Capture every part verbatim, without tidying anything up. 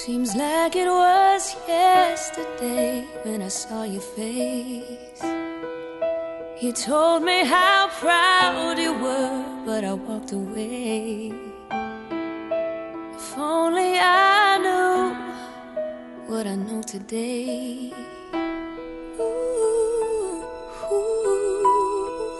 Seems like it was yesterday when I saw your face. You told me how proud you were, but I walked away. If only I knew what I know today. Ooh, ooh.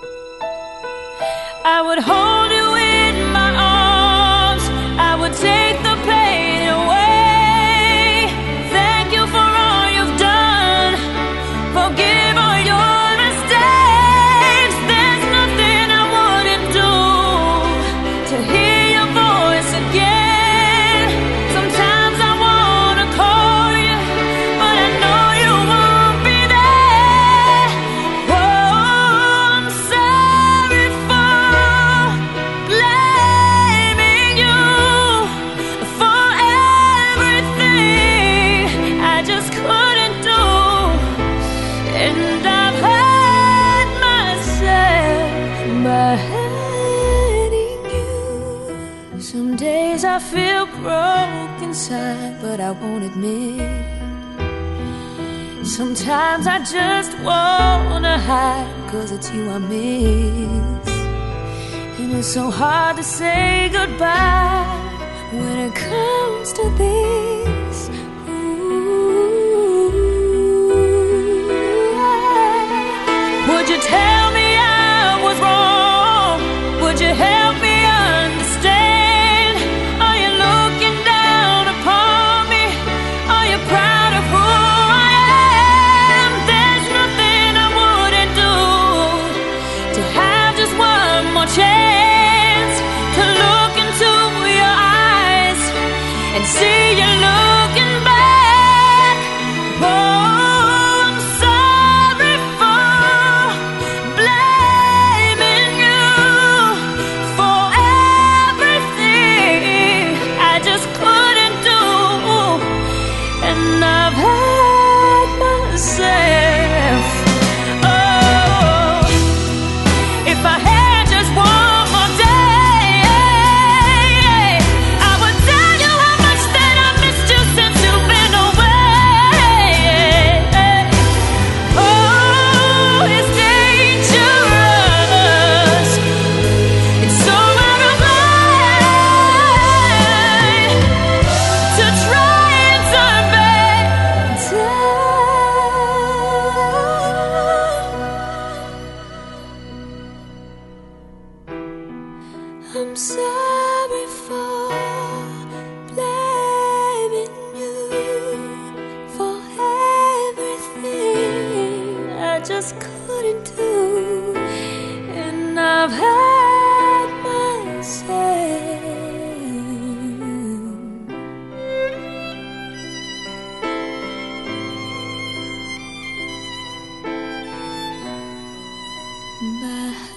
I would hold you in my arms, I would take the pain away. Thank you for all you've done, forgive all your mistakes. There's nothing I wouldn't do to hear your voice again. Sometimes I wanna call you, but I know you won't be there. Oh, I'm sorry for blaming you for everything I just couldn't do. And I've hurt myself by hurting you. Some days I feel broke inside, but I won't admit. Sometimes I just wanna hide, 'cause it's you I miss. And it's so hard to say goodbye when it comes to this. Ooh. Would you tell me I was wrong? Would you help me understand? Are you looking down upon me? Are you proud of who I am? There's nothing I wouldn't do to have just one more chance to look into your eyes and see you looking back. Oh, I'm sorry for blaming you for everything I just couldn't do. And I've hurt myself. Oh, if I had just one more day, I would tell you how much that I missed you since you've been away. Oh, it's dangerous. It's so out of line to try and turn back time. I'm sorry for blaming you for everything I just couldn't do. And I've hurt myself by